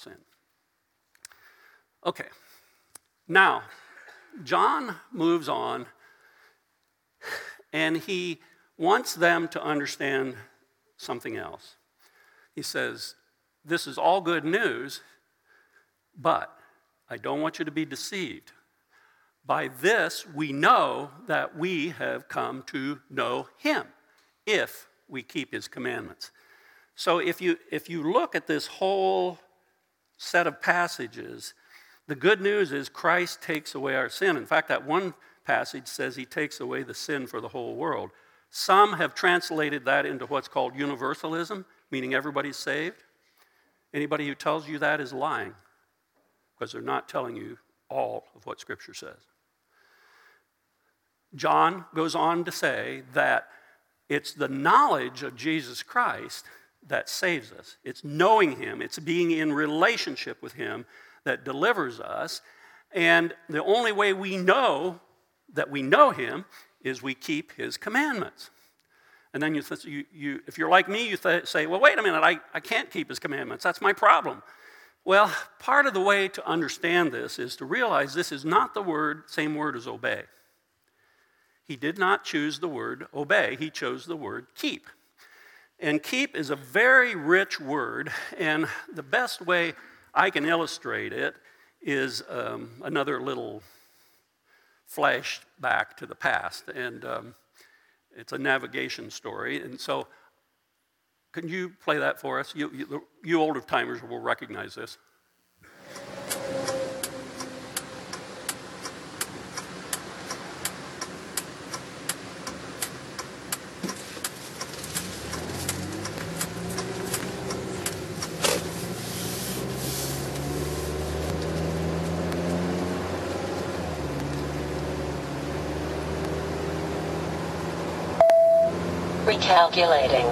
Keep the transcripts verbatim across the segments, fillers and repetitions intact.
sin. Okay, now, John moves on, and he wants them to understand something else. He says, this is all good news, but I don't want you to be deceived. By this, we know that we have come to know him, if we keep his commandments. So if you if you look at this whole set of passages, the good news is Christ takes away our sin. In fact, that one passage says he takes away the sin for the whole world. Some have translated that into what's called universalism, meaning everybody's saved. Anybody who tells you that is lying, because they're not telling you all of what Scripture says. John goes on to say that it's the knowledge of Jesus Christ that saves us. It's knowing him. It's being in relationship with him that delivers us. And the only way we know that we know him is we keep his commandments. And then you, th- you, you if you're like me, you th- say, well, wait a minute, I, I can't keep his commandments. That's my problem. Well, part of the way to understand this is to realize this is not the word, same word as obey. He did not choose the word obey. He chose the word keep. And keep is a very rich word, and the best way I can illustrate it is um, another little flashback to the past. And um, it's a navigation story. And so, can you play that for us? You, you, you older timers will recognize this. Recalculating.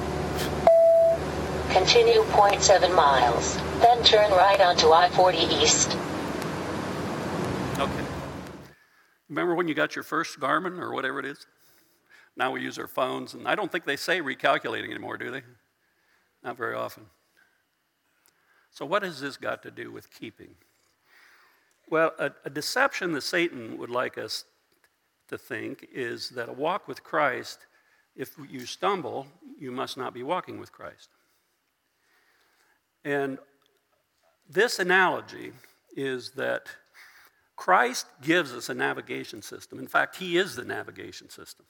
Continue zero point seven miles, then turn right onto I forty East. Okay. Remember when you got your first Garmin or whatever it is? Now we use our phones, and I don't think they say recalculating anymore, do they? Not very often. So what has this got to do with keeping? Well, a, a deception that Satan would like us to think is that a walk with Christ, if you stumble, you must not be walking with Christ. And this analogy is that Christ gives us a navigation system. In fact, he is the navigation system.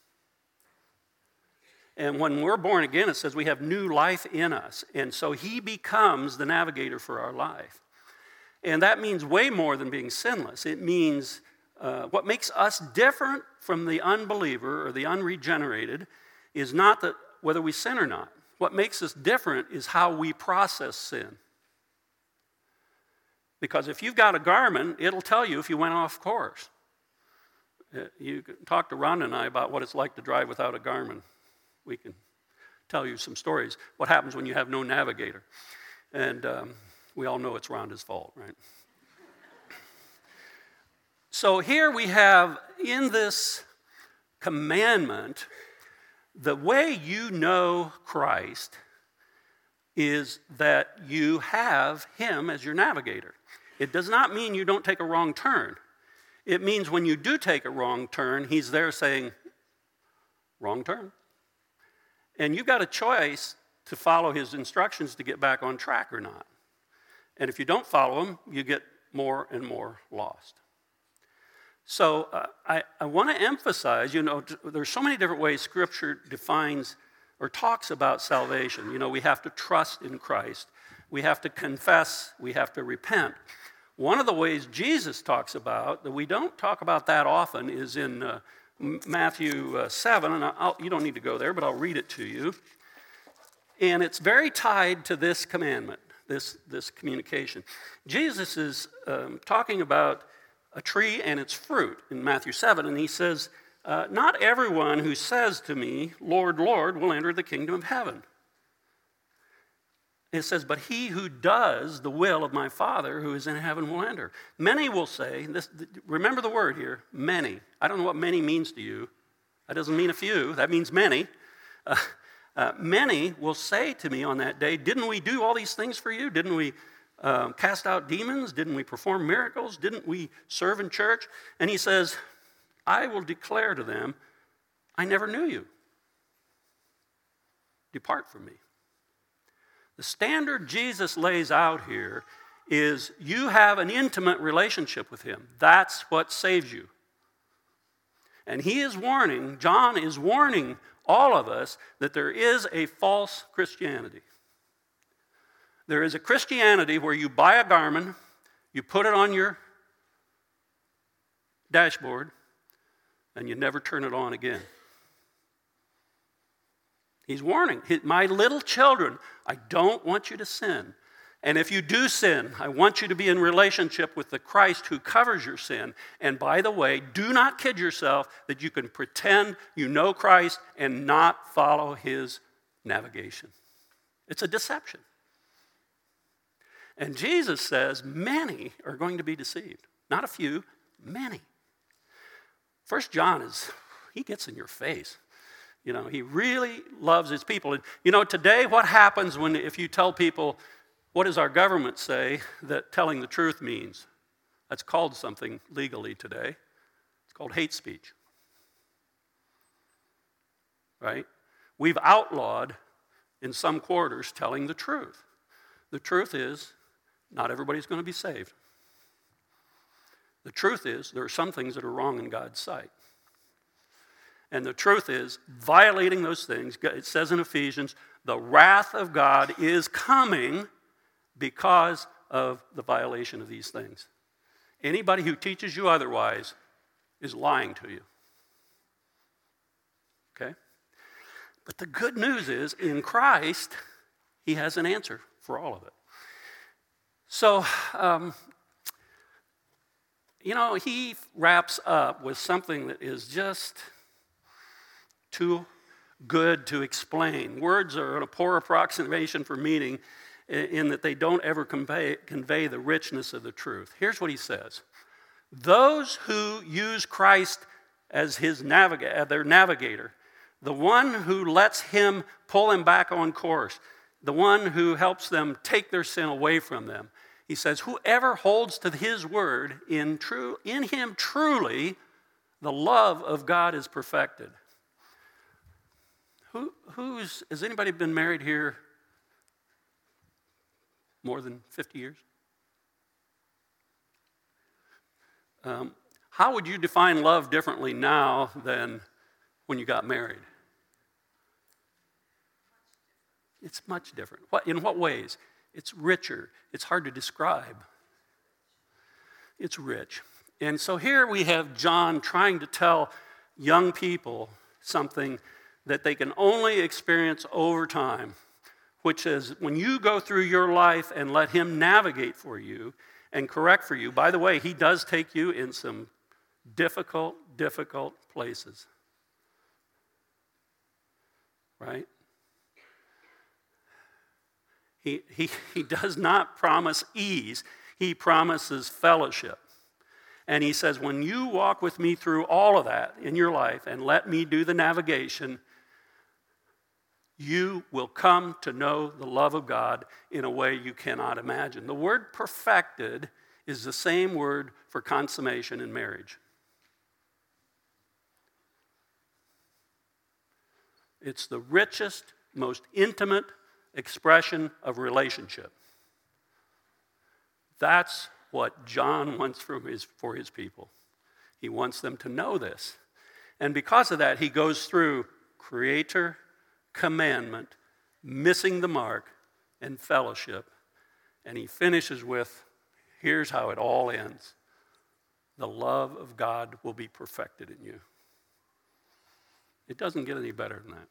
And when we're born again, it says we have new life in us. And so he becomes the navigator for our life. And that means way more than being sinless. It means uh, what makes us different from the unbeliever or the unregenerated is not that whether we sin or not. What makes us different is how we process sin. Because if you've got a Garmin, it'll tell you if you went off course. You can talk to Rhonda and I about what it's like to drive without a Garmin. We can tell you some stories. What happens when you have no navigator? And um, we all know it's Rhonda's fault, right? So here we have in this commandment, the way you know Christ is that you have him as your navigator. It does not mean you don't take a wrong turn. It means when you do take a wrong turn, he's there saying, wrong turn. And you've got a choice to follow his instructions to get back on track or not. And if you don't follow him, you get more and more lost. So uh, I, I want to emphasize, you know, there's so many different ways Scripture defines or talks about salvation. You know, we have to trust in Christ. We have to confess. We have to repent. One of the ways Jesus talks about, that we don't talk about that often, is in uh, Matthew uh, seven, and I'll, you don't need to go there, but I'll read it to you. And it's very tied to this commandment, this, this communication. Jesus is um, talking about a tree and its fruit in Matthew seven, and he says, uh, not everyone who says to me, Lord, Lord, will enter the kingdom of heaven. It says, but he who does the will of my Father who is in heaven will enter. Many will say, this, remember the word here, many. I don't know what many means to you. That doesn't mean a few, that means many. Uh, uh, many will say to me on that day, didn't we do all these things for you? Didn't we um, cast out demons? Didn't we perform miracles? Didn't we serve in church? And he says, I will declare to them, I never knew you. Depart from me. The standard Jesus lays out here is you have an intimate relationship with him. That's what saves you. And he is warning, John is warning all of us that there is a false Christianity. There is a Christianity where you buy a Garmin, you put it on your dashboard, and you never turn it on again. He's warning, my little children, I don't want you to sin. And if you do sin, I want you to be in relationship with the Christ who covers your sin. And by the way, do not kid yourself that you can pretend you know Christ and not follow his navigation. It's a deception. And Jesus says many are going to be deceived. Not a few, many. First John is, he gets in your face. You know, he really loves his people. And, you know, today what happens when if you tell people, what does our government say that telling the truth means? That's called something legally today. It's called hate speech. Right? We've outlawed in some quarters telling the truth. The truth is, not everybody's going to be saved. The truth is, there are some things that are wrong in God's sight. And the truth is, violating those things, it says in Ephesians, the wrath of God is coming because of the violation of these things. Anybody who teaches you otherwise is lying to you. Okay? But the good news is, in Christ, he has an answer for all of it. So, um, you know, he wraps up with something that is just too good to explain. Words are a poor approximation for meaning in that they don't ever convey, convey the richness of the truth. Here's what he says. Those who use Christ as his naviga- their navigator, the one who lets him pull them back on course, the one who helps them take their sin away from them, he says, whoever holds to his word, in true, in him truly the love of God is perfected. Who, who's, has anybody been married here more than fifty years? Um, how would you define love differently now than when you got married? It's much different. What, in what ways? It's richer. It's hard to describe. It's rich. And so here we have John trying to tell young people something that they can only experience over time, which is when you go through your life and let him navigate for you and correct for you. By the way, he does take you in some difficult, difficult places. Right? He, he, he does not promise ease. He promises fellowship. And he says, when you walk with me through all of that in your life and let me do the navigation, you will come to know the love of God in a way you cannot imagine. The word perfected is the same word for consummation in marriage. It's the richest, most intimate expression of relationship. That's what John wants from his, for his people. He wants them to know this. And because of that, he goes through creator, commandment, missing the mark, and fellowship. And he finishes with, here's how it all ends. The love of God will be perfected in you. It doesn't get any better than that.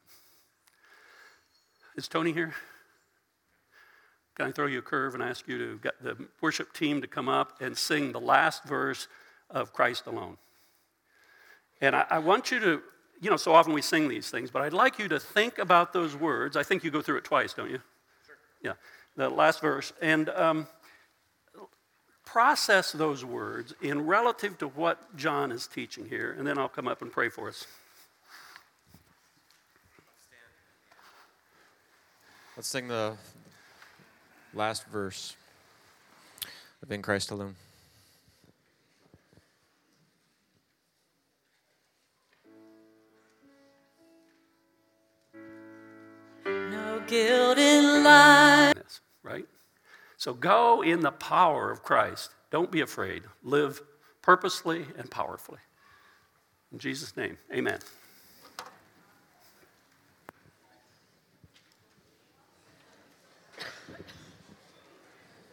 Is Tony here? Can I throw you a curve and ask you to get the worship team to come up and sing the last verse of Christ Alone? And I, I want you to, you know, so often we sing these things, but I'd like you to think about those words. I think you go through it twice, don't you? Sure. Yeah, the last verse. And um, process those words in relative to what John is teaching here, and then I'll come up and pray for us. Let's sing the last verse. of In Christ Alone. No guilt in life. Right? So go in the power of Christ. Don't be afraid. Live purposely and powerfully. In Jesus' name, amen.